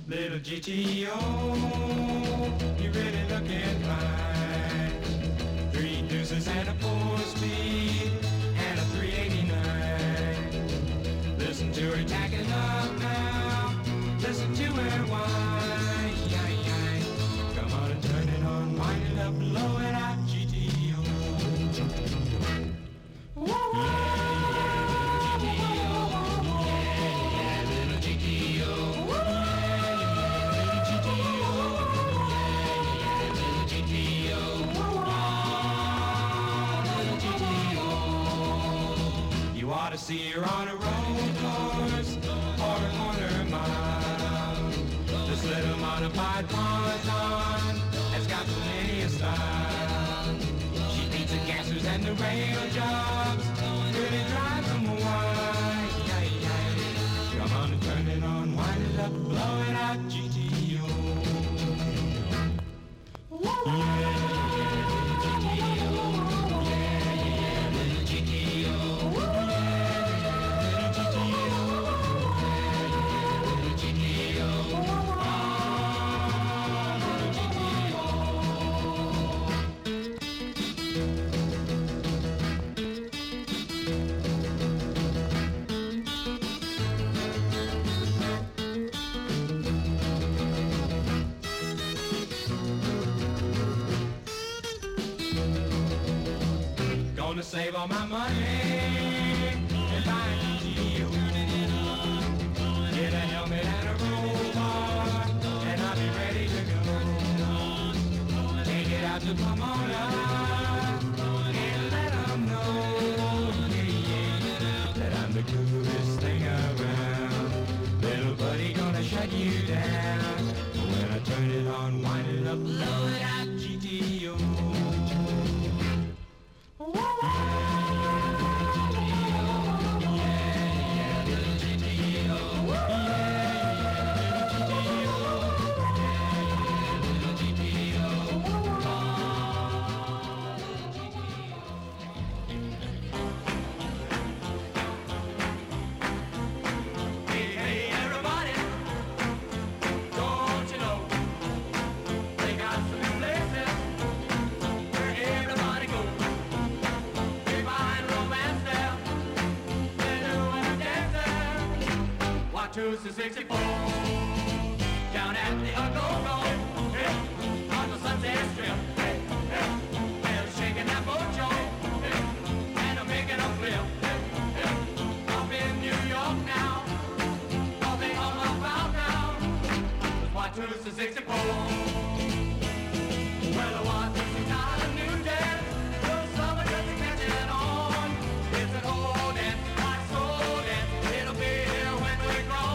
Little GTO, you really looking fine. Three deuces and a four-speed and a 389. Listen to her tacking up now. Listen to her whine. Come on and turn it on, wind it up, blow it out, GTO. You ought to see her on a road course or a corner mile. This little modified ponton has got plenty of style. She beats the gassers and the rail jobs, really drives them wild. Come on and turn it on, wind it up, blow it out, GTO. Gonna save all my money and buy a GTO. Get a helmet and a roll bar, and I'll be ready to go. Take it out to Pomona and let 'em know, that I'm the coolest thing around. Little buddy gonna shut you down. When I turn it on, wind it up, blow it out, GTO. Watusi 64 down at the Go-Go, hey, on the Sunset Strip, hey, hey, they're shaking that mojo, hey, and I'm making a flip, hey, hey, up in New York now, all they all about now, Watusi 64, well, the Watusi's not a new dance, the summer just catching on, it's an old dance, my soul dance, it'll be here when we're grown.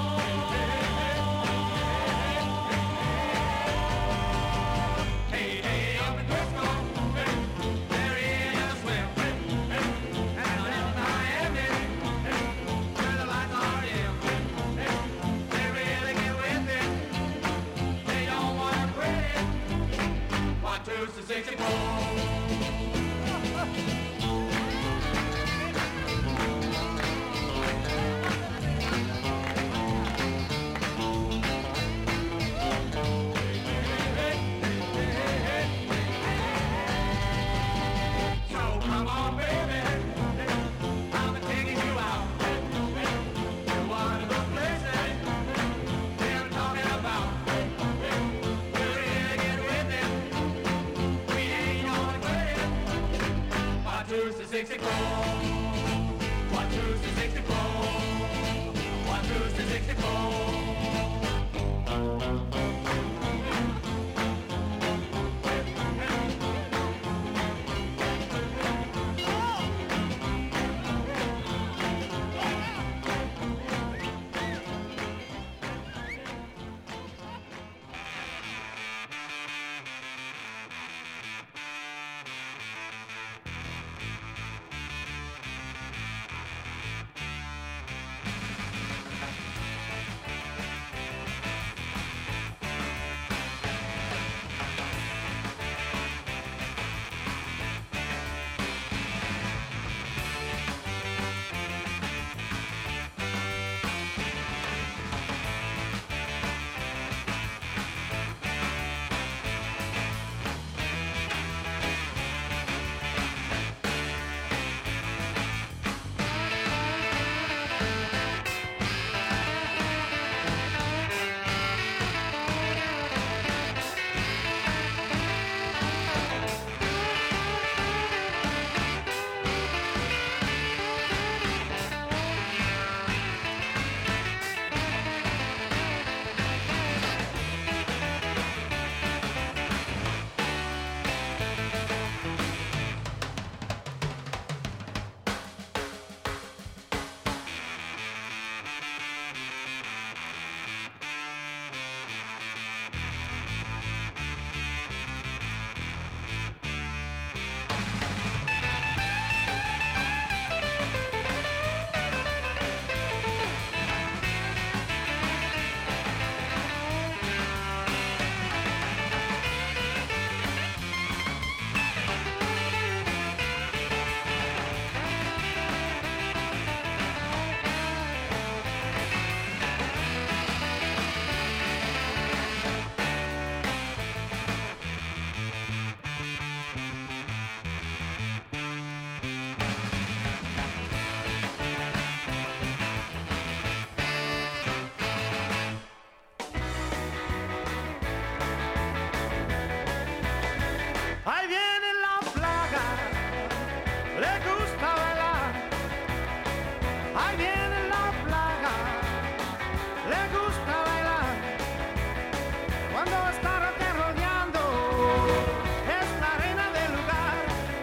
gusta bailar cuando está rock and rollando, es la reina del lugar.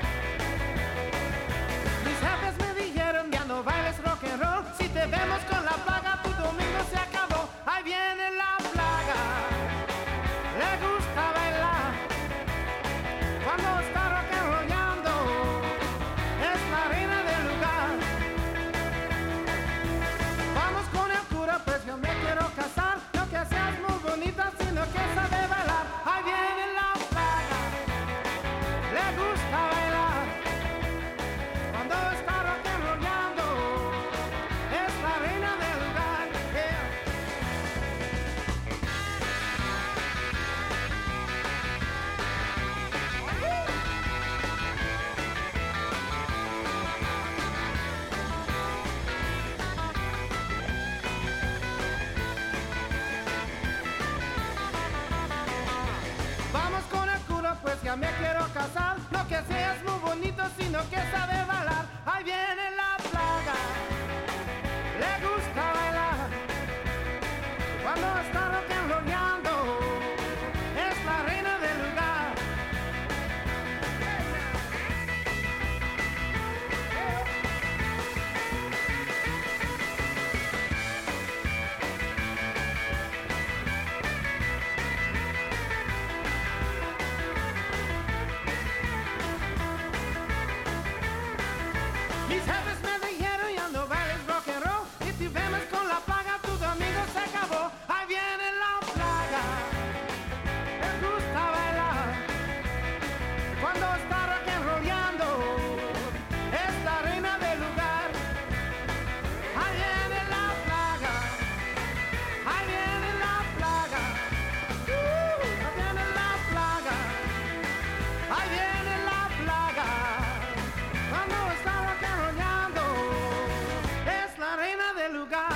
Mis jefes me dijeron ya no bailes rock and roll, si te vemos con la plaga tu domingo se acabó. Ahí viene la plaga, le gusta bailar cuando está rock and rollando, es la reina del lugar. Vamos con el cura, pues yo me quiero casar, no que seas muy bonita, sino que sabe bailar. Ahí viene la plaga, le gusta bailar cuando está rock and rollando, es la reina del lugar. Yeah. Vamos con el cura, pues ya me quiero casar, no que seas muy bonito, sino que sabe bailar. Ahí viene la plaga, le gusta bailar cuando está rock and rollando, es la reina del lugar. Mis jefes me dijeron ya no bailes rock and roll, y si vemos con la plaga tu domingo se acabó. Ahí viene la plaga, le gusta bailar cuando está rock and rollando, es la reina del lugar. Ahí viene la plaga, ahí viene la plaga, ahí viene la plaga, ahí viene la plaga. Cuando está rock and rollando, es la reina del lugar.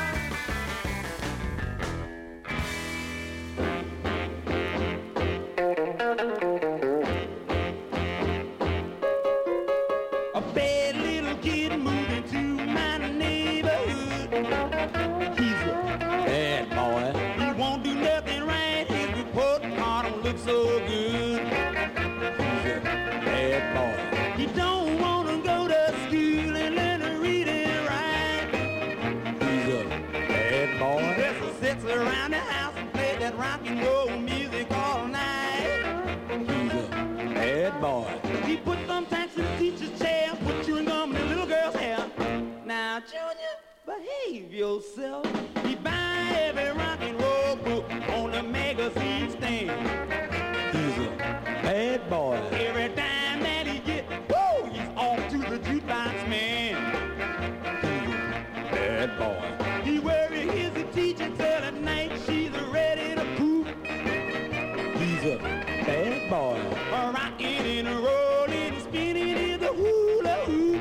A bad little kid moving to my neighborhood. He's a bad boy. He won't do nothing right. His report card don't look so good. He's a bad boy. He don't want to go to school and learn to read and write. He's a bad boy. He just sits around the house and play that rock and roll music all night. He's a bad boy. He put thumbtacks in the teacher's chair, put chewing gum in the little girl's hair. Now, Junior, behave yourself. He buy every rock and roll book on the magazine stand. He's a bad boy. Every time that he get, woo, he's off to the jukebox man. He's a bad boy. He worries his teacher till at night she's ready to poop. He's a bad boy. Rocking and rolling, spinning in the hula hoop.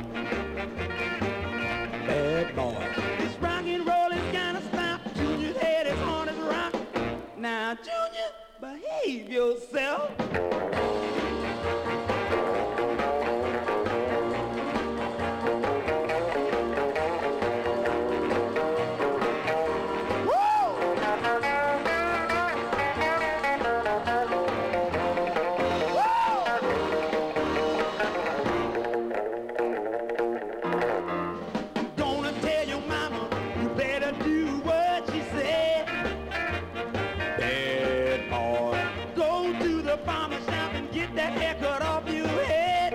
Bad boy. This rock and roll is gonna stop. Junior's head is on his rock. Now, Junior, behave yourself. Gonna tell your mama you better do what she said. Bad boy. Go to the barber shop and get that haircut off your head.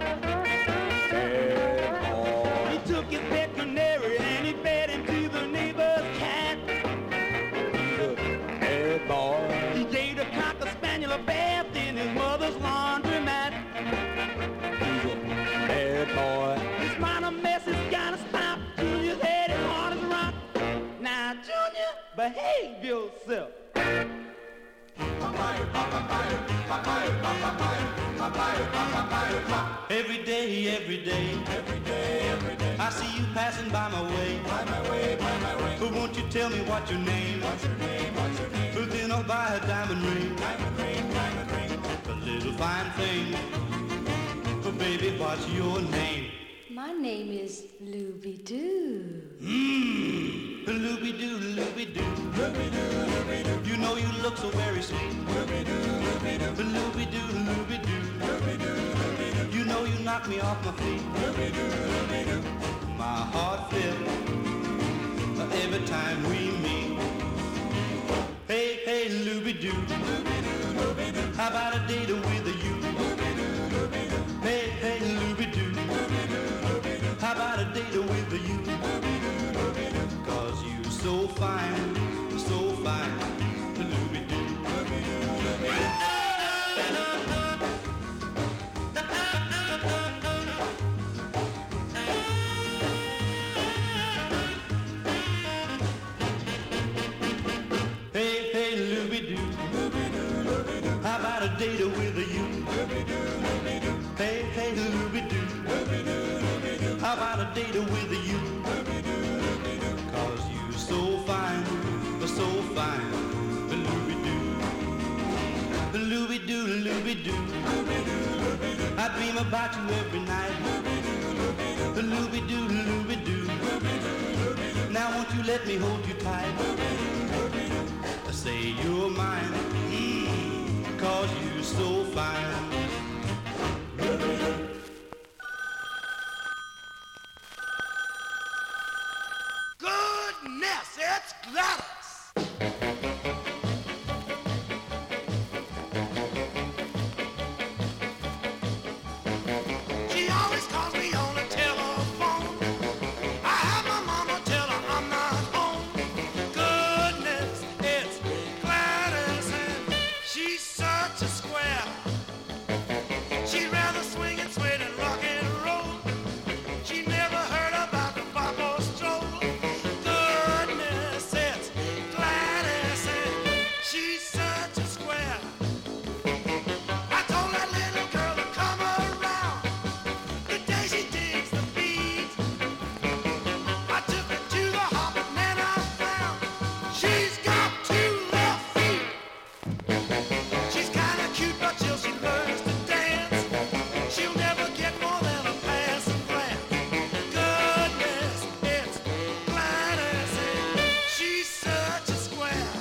Bad boy. He took his pet canary and he fed him to the neighbor's cat. He's a bad boy. He gave the cocker spaniel a bath in his mother's laundromat. He's a bad boy. This minor mess has gotta stop. Junior's head is hard as a rock. Now, Junior, behave yourself. Every day, every day, every day, every day. I see you passing by my way. By my way, by my way. But won't you tell me what your name? What's your name? What's your name? But then I'll buy a diamond ring. Diamond ring, diamond ring. A little fine thing. But baby, what's your name? My name is Looby-Doo. Looby-doo, Looby-doo. Looby-doo. You know you look so very sweet. Looby-doo, Looby-doo. You know you knock me off my feet. My heart flips every time we meet. Hey, Looby-doo. How about a date with you? Hey, Looby-doo. How about a date with you? 'Cause you so fine, Looby-doo. Hey, Looby-doo. How about a date with you? Hey, Looby-doo. How about a date with you? 'Cause you so fine, Looby-doo. Looby-doo, Looby-doo. I dream about you every night. Looby-doo, Looby-doo. Now won't you let me hold you tight? Say you're mine, 'cause you so fine. Goodness, it's Gladys. She always calls me on the telephone. I have my mama tell her I'm not home. Goodness, it's Gladys, and she's such a square. She'd rather swing and sweat and rock and roll. She never heard about the pop or stroll. Goodness, it's Gladys, and she's such a square. I told that little girl to come around the day she digs the beat. I took her to the hop and then I found she's got 2 left feet. She's kinda cute, but till she learns to dance, she'll never get more than a passing glance. Goodness, it's Gladys, and she's such a square.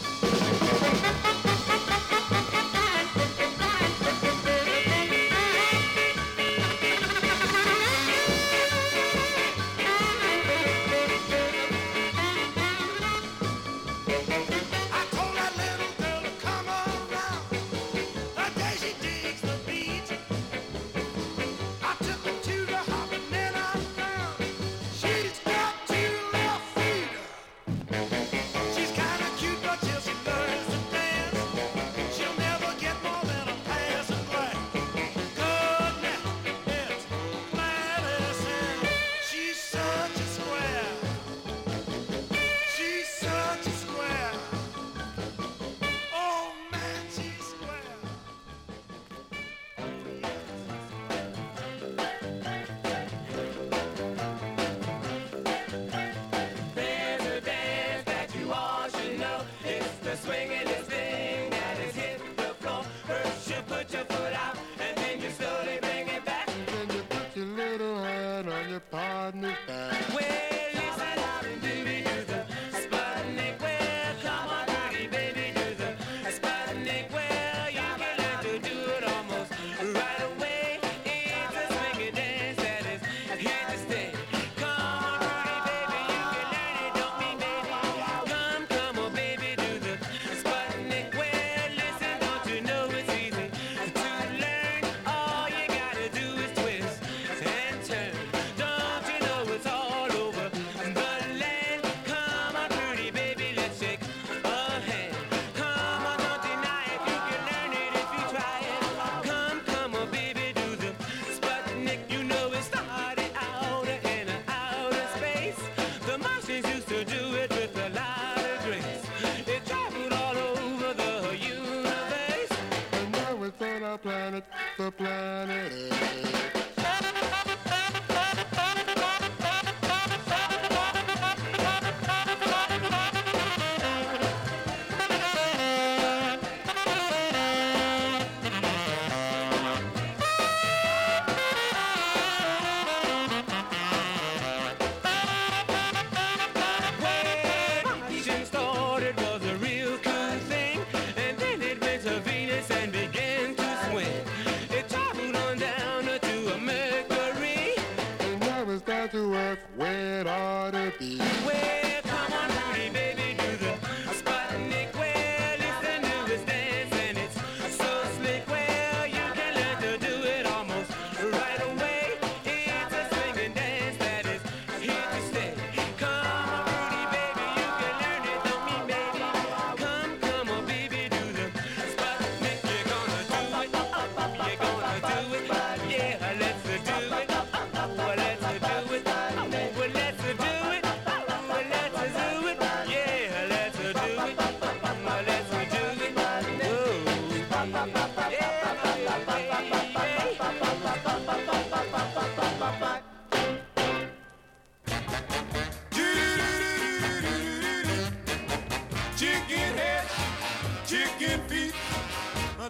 I told that little girl to come around the day she digs the beat. I took her to the hop and then I found she's got 2 left feet. She's kinda cute, but till she learns to dance, she'll never get more than a passing glance. Goodness, it's Gladys, and she's such a square. She's such a square. Oh man, she's square. There's a dance that you all should know. It's the swingin'est thing that has hit the floor. First you put your foot out, and then you slowly bring it back. Then you put your little hand on your partner's back. Well, listen out and baby, do the Sputnik. Well, come on, pretty baby, do the Sputnik. Well, you can learn to do it almost right away. It's a swinging dance that is here to stay. Come on, pretty baby, you can learn it, don't mean baby. Come on, baby, do the Sputnik. Well, listen, don't you know it's easy to learn? All you gotta do is twist and turn. Don't you know it's all over the land? Come on, pretty baby, let's shake a hand. Come on, don't deny it, you can learn it if you try it. Come on, baby, do the Sputnik. You know it started out in outer space. The Martians used to do it with a lot of grace. It traveled all over the universe. And now it's on our planet, the planet Earth.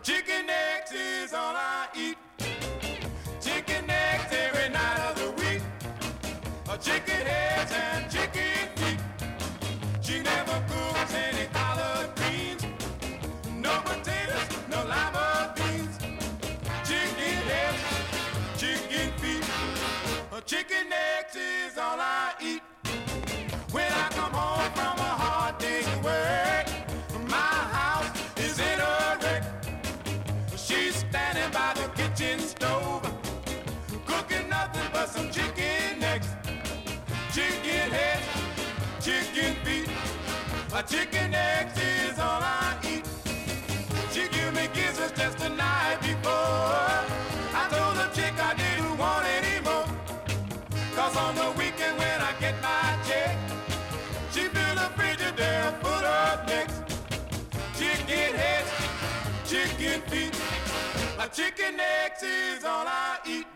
Chicken eggs is all I eat. Chicken eggs every night of the week. Chicken heads and chicken feet. She never cooks any collard greens. No potatoes, no lima beans. Chicken heads, chicken feet. Chicken eggs is all I eat. When I come home from a hard day's work, my house is in a wreck. She's standing by the kitchen stove, cooking nothing but some chicken eggs. Chicken heads, chicken feet. Chicken eggs is all I eat. She gave me kisses just the night before. I told the chick I didn't want any more. Cause on the weekend when I get my check, she filled the Frigidaire full of necks. Chicken heads, chicken feet. Chicken eggs is all I eat.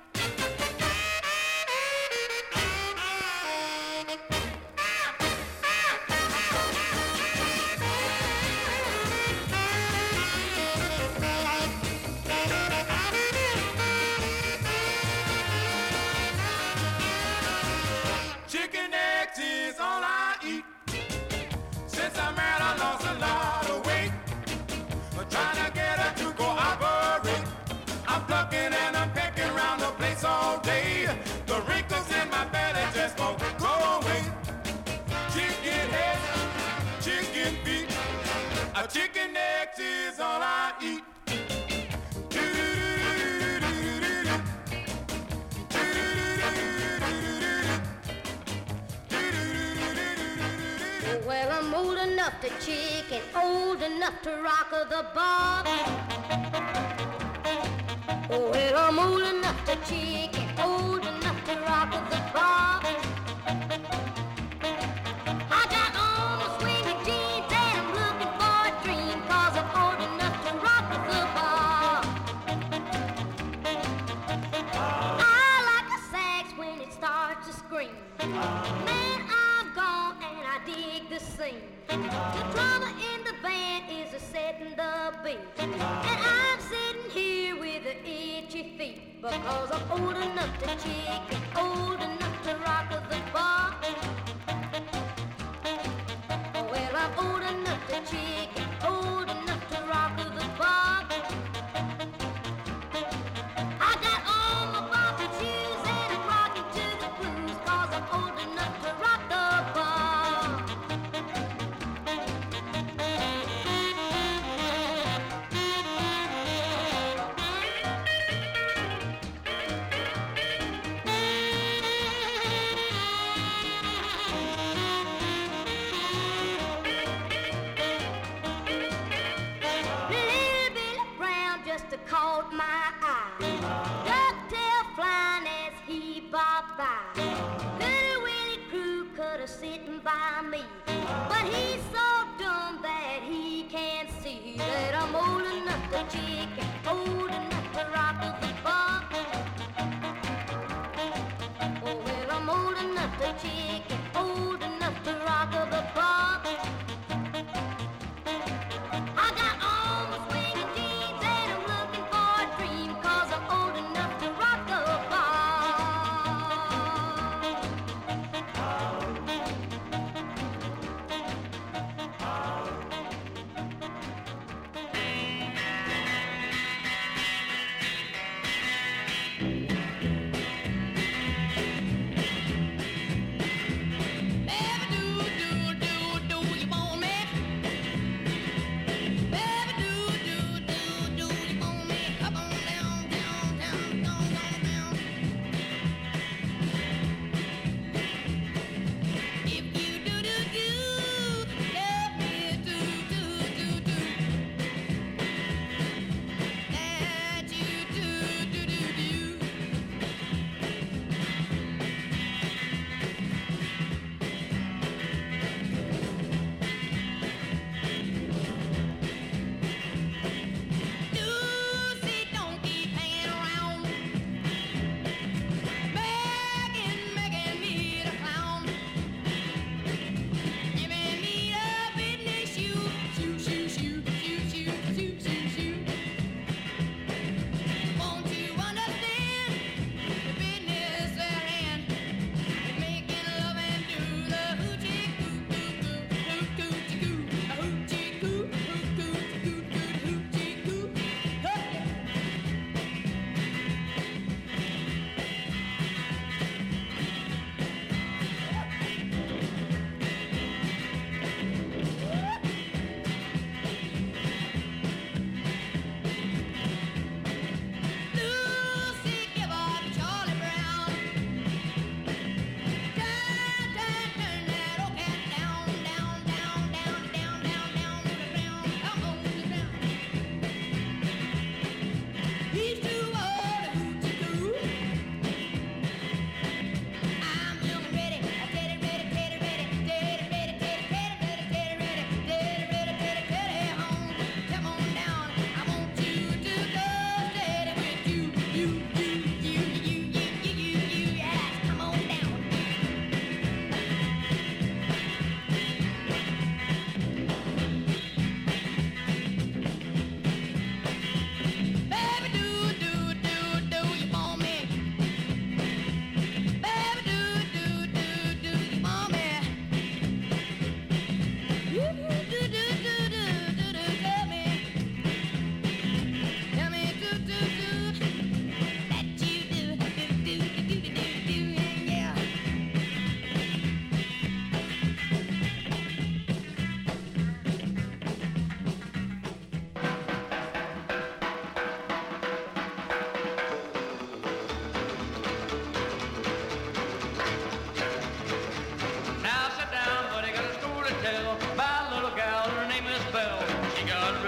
Chicken eggs is all I eat. Since I married, I lost a lot of weight. Trying to get her to cooperate. I'm plucking and I'm pecking around the place all day. The wrinkles in my belly just won't go away. Chicken heads, chicken feet. Chicken eggs is all I eat. Well, I'm old enough to chicken, old enough to rock the bar. Oh, well, I'm old enough to chicken, old enough to rock the bar. I got on my swinging jeans and I'm looking for a dream, cause I'm old enough to rock the bar. I like the sax when it starts to scream. Man, I'm gone and I dig the scene. The drummer in the band is a-setting the beat, and I'm sitting here with the itchy feet, because I'm old enough to chicken, old enough to rock the bar. Well, I'm old enough to chicken, old enough to rock the bar. I got on my bobby shoes and I'm rocking to the blues, cause I'm old enough to rock the bar. Little Billy Brown just caught my eye. Ducktail flying as he bobbed by. Little Willie Crew could have sitting by me, but he's so dumb that he can't see that I'm old enough to chicken, old enough to rock the bar. Oh, well, I'm old enough to chicken, old enough to rock the bar. I got on my swinging jeans and I'm looking for a dream, cause I'm old enough to rock the bar.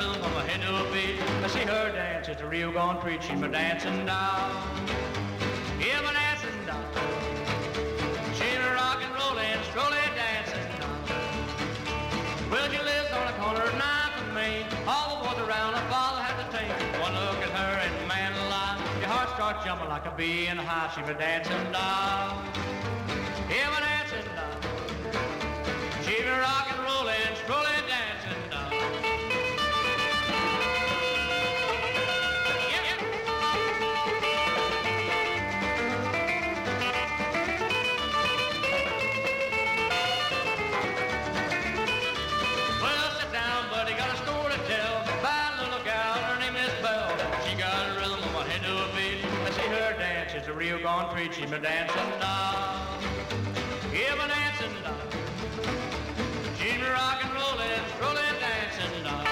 rhythm from her head to her feet. She her dance is a real gone treat. She's my dancing doll. Yeah, my dancing doll. She's a rock and rollin', strolling dancing doll. Well, she lives on the corner of 9th and Main. All the boys around her father has a tape. One look at her and man alive, your heart starts jumping like a bee in the hive. She's my dancing doll. Yeah, my dancing doll. She's a rock and rollin', strolling dancing doll. She's a real gone treat. She's my dancing doll. Yeah, my dancing doll. She's my rock and rollin', strolling dancing doll.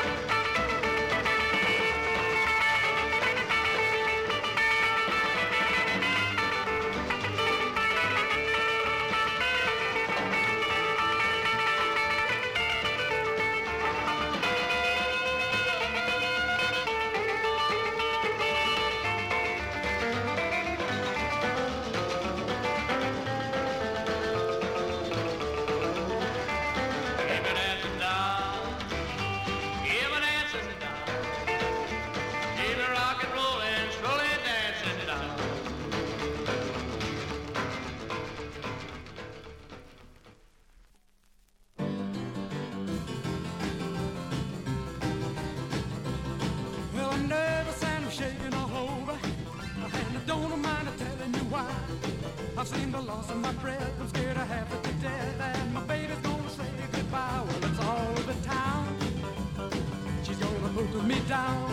I've seen the loss of my breath, I'm scared I have it to death, and my baby's gonna say goodbye. Well, it's all over town. She's gonna put me down.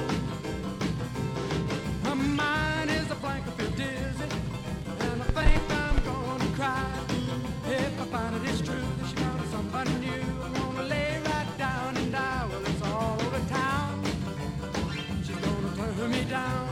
My mind is a blank, I feel dizzy, and I think I'm gonna cry. If I find it is true that she found somebody new, I'm gonna lay right down and die. Well, it's all over town. She's gonna turn me down.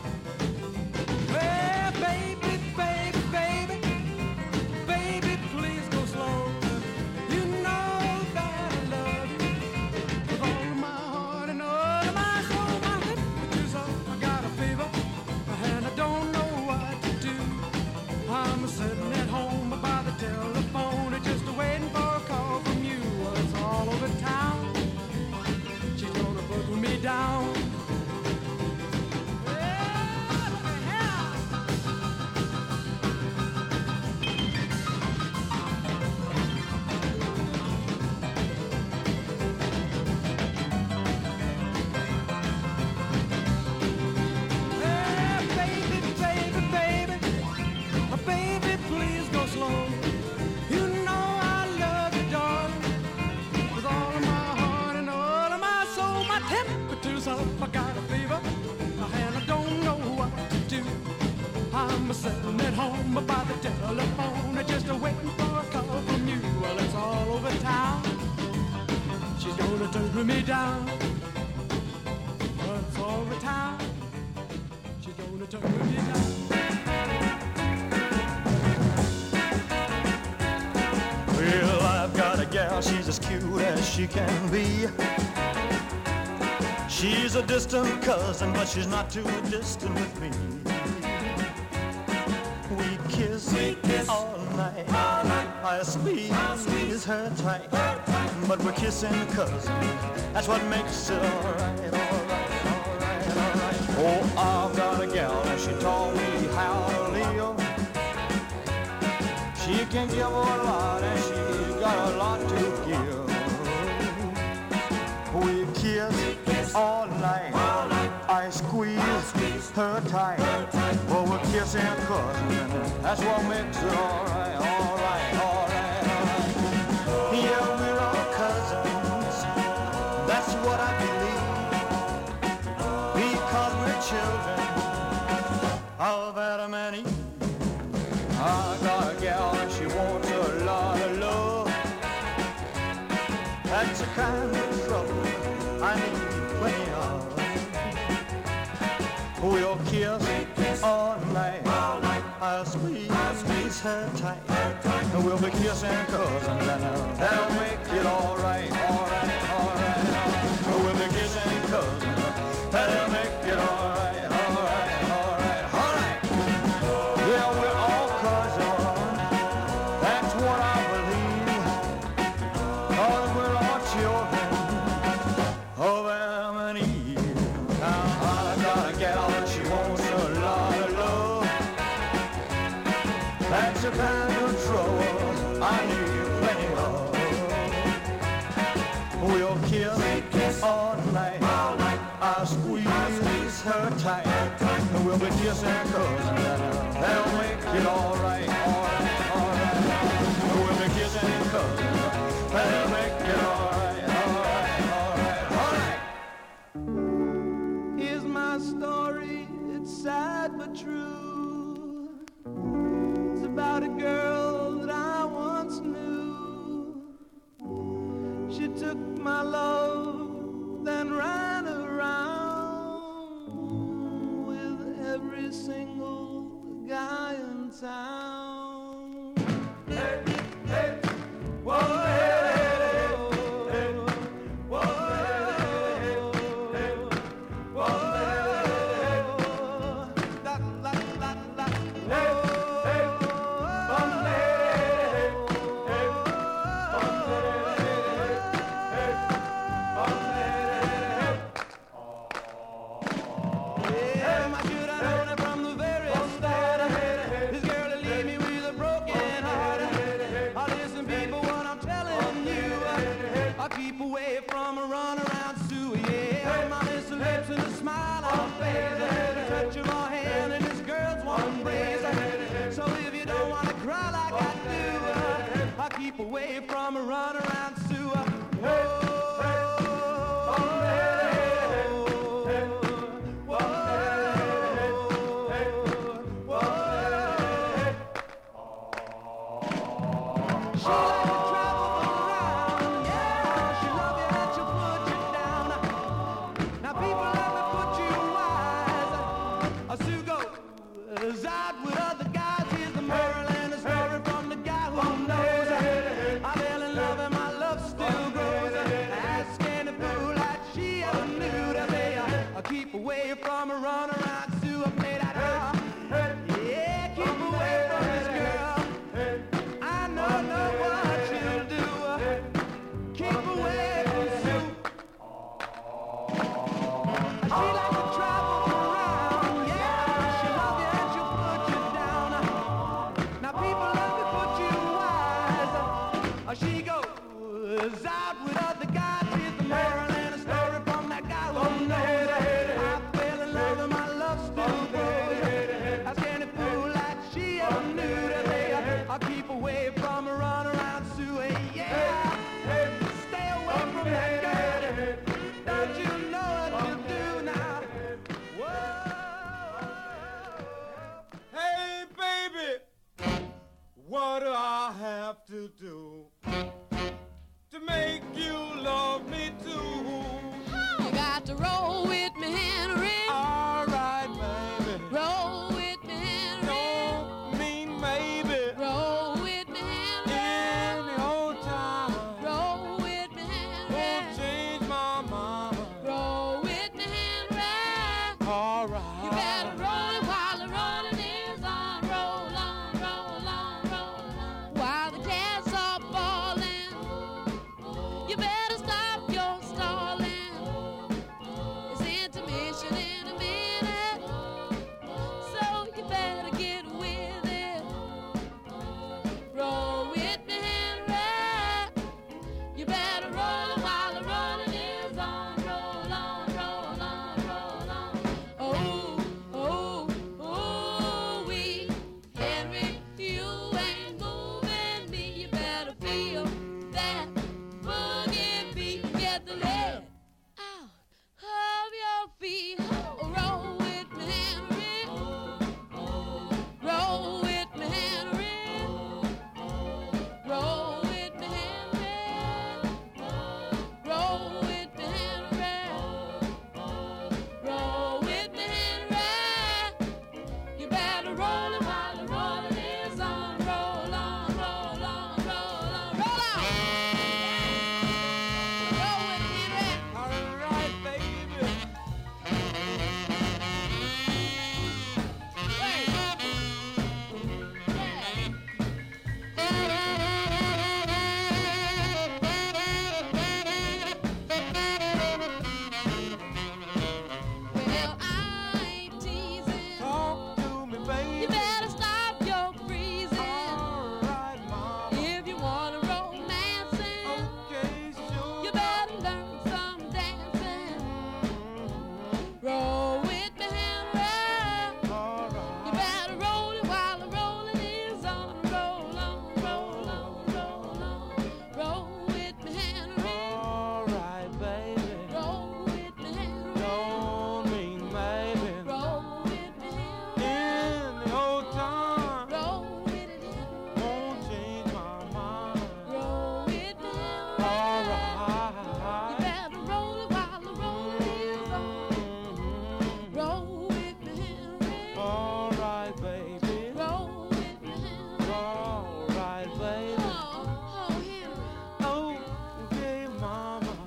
Well, baby, baby, baby, baby, please go slow. You know that I love you with all of my heart and all of my soul. My hip is up, I got a fever, and I don't know what to do. I'm sitting at home by the telephone, just waiting for a call from you. Well, it's all over town. She's gonna put me down. I got a fever, and I don't know what to do. I'm sitting at home by the telephone, just waiting for a call from you. Well, it's all over town. She's gonna turn me down. Well, it's all over town. She's gonna turn me down. Well, I've got a gal, she's as cute as she can be. She's a distant cousin, but she's not too distant with me. We kiss all night. I squeeze her tight. But we're kissing cousins. That's what makes it alright, alright, alright, alright. Oh, I've got a gal and she taught me how to live. She can give a lot and she's got a lot to give. We kiss all night. I squeeze her tight. Well, we're kissing cousins. That's what makes it alright, alright, alright, alright. Yeah, we're all cousins. That's what I believe. Because we're children of Adam and Eve. I got a gal and she wants a lot of love. That's the kind of trouble I need plenty of. We'll kiss all night. I'll squeeze her tight. We'll be kissing cousins and that'll make it alright, alright, alright. We'll be kissing cousins. squeeze her tight. We'll be kissing and cussing, and that'll make it all right, all right, all right. We'll be kissing and cussing, that'll make it all right, all right, all right, all right. Here's my story, it's sad but true. It's about a girl that I once knew. She took my love, then ran around with every single guy in town. Hey, hey, whoa, hey, hey, hey, whoa, hey, hey, whoa, hey, la, la, la, la, hey, hey, bum, hey, hey, bum, yeah, I should have known it from the very start. This girl will leave me with a broken heart. Listen, people, what I'm telling you, I keep away from a runaround Sue. Yeah, my little lips and a smile on her face, the touch of her hand and this girl's one brace. So if you don't want to cry like I do, I keep away from a runaround Sue. Whoa. She like to travel around, yeah. She love you and she'll put you down. Now people let me put you wise. Sue goes out with other guys. Here's the moral and the story from the guy who knows. I fell in love and my love still grows. Ask any fool like she ever knew to me. I keep away from a runaround Sue. I play that yeah, keep away from this girl. I know what she'll do. Keep away from Sue. She like to travel around, yeah. She love you and she'll put you down. Now people let me put you wise. She goes out with other guys. Here's the moral and a story from that guy who knows. I fell in love and my love still grows.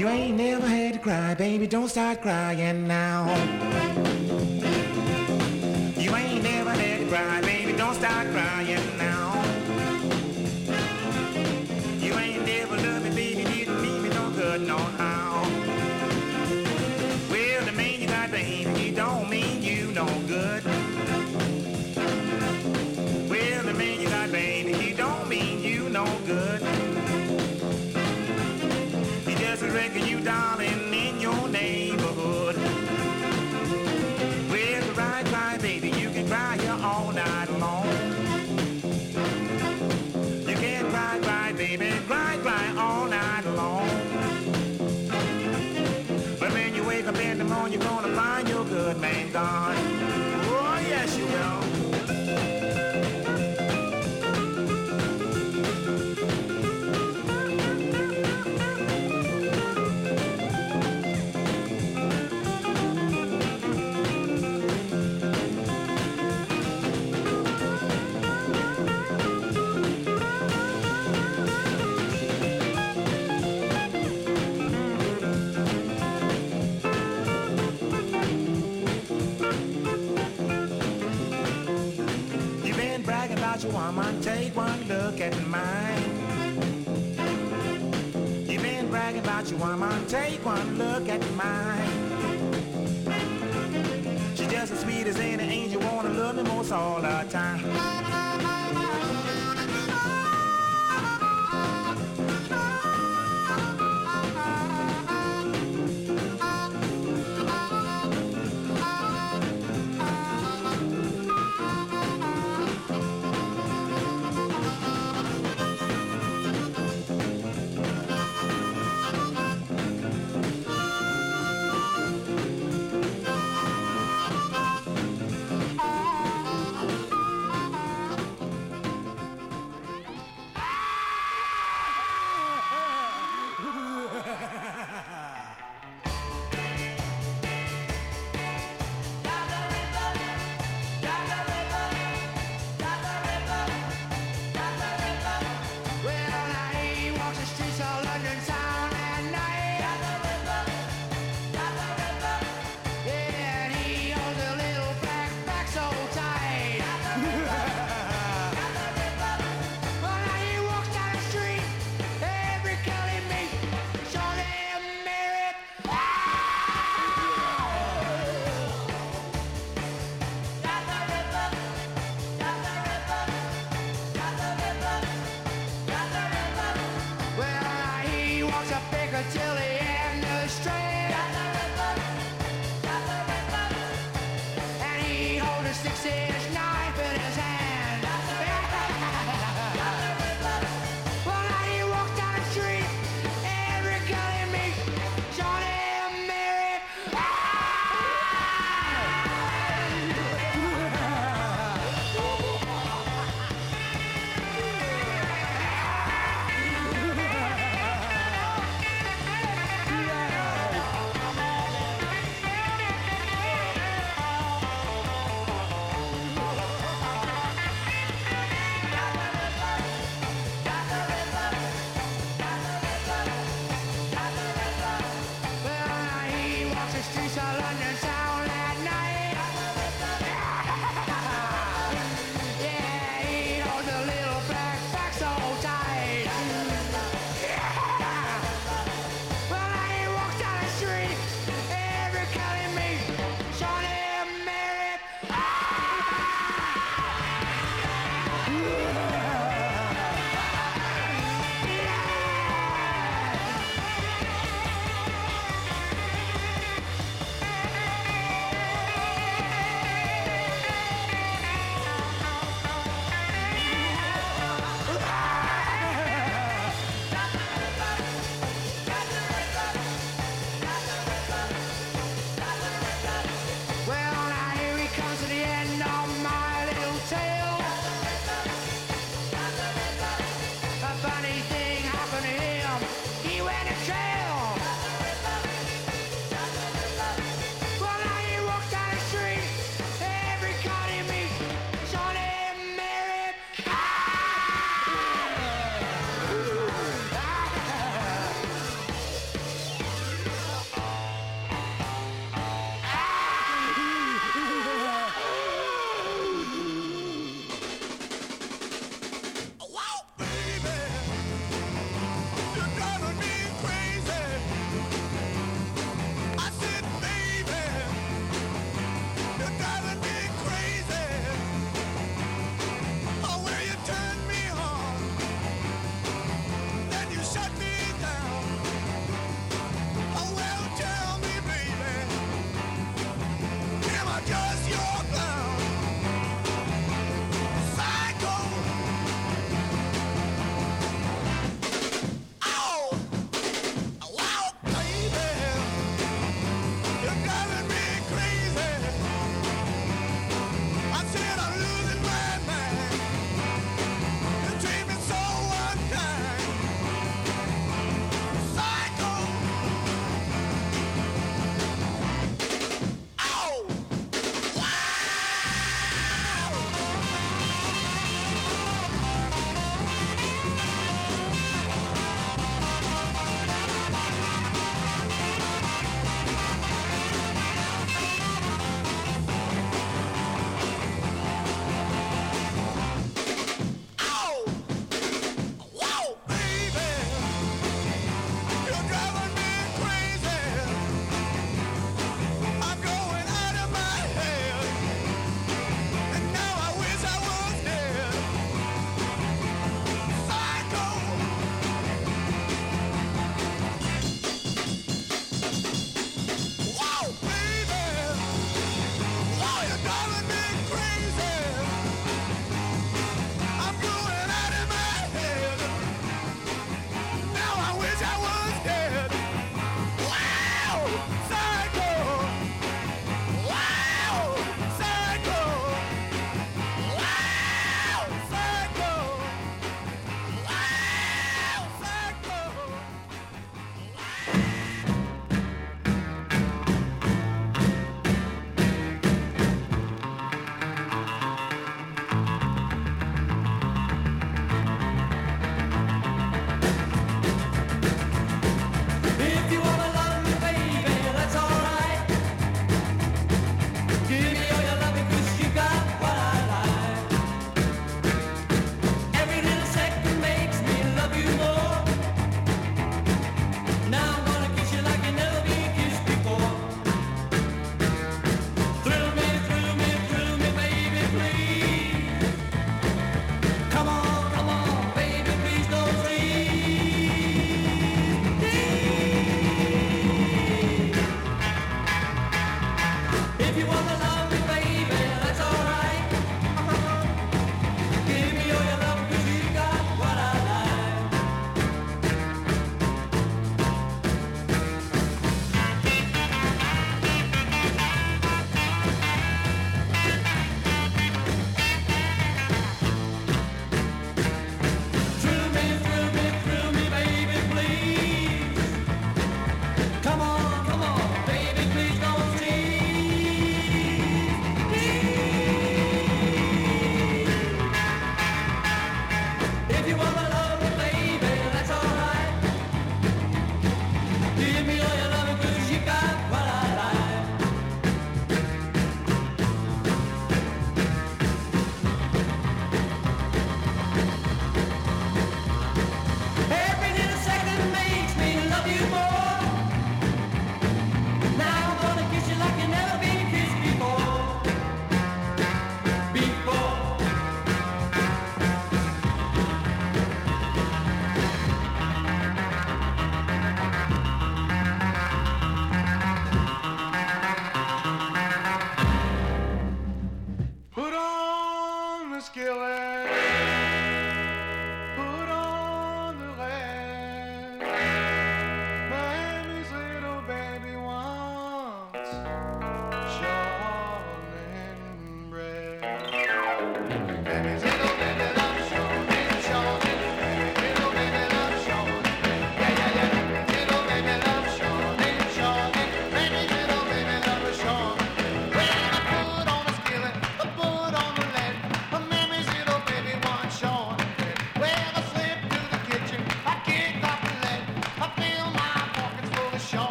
You ain't never had to cry, baby, don't start crying now. You ain't never had to cry, baby, don't start crying now. You ain't never loved me, baby, didn't mean me no good, no how. Well, the man you got, baby, he don't mean you no good. Well, the man you got, baby, he don't mean you no good. He just reckon you, darling, in your neighborhood. Well, cry, cry, baby, you can cry here all night long. You can cry, cry, baby, cry, cry all night long. But when you wake up in the morning, you're gonna find your good man gone. Oh, yes, you will. Your woman, take one look at mine. You've been bragging about your woman, take one look at mine. She's just as sweet as any angel, wanna love me most all the time.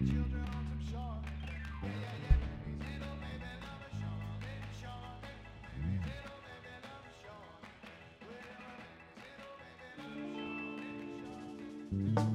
children on some shore. Yeah, yeah, yeah, baby, little baby, love a shore, baby, shore. Baby, little baby, love a shore. Well, baby, little baby, love a shore, baby, shore.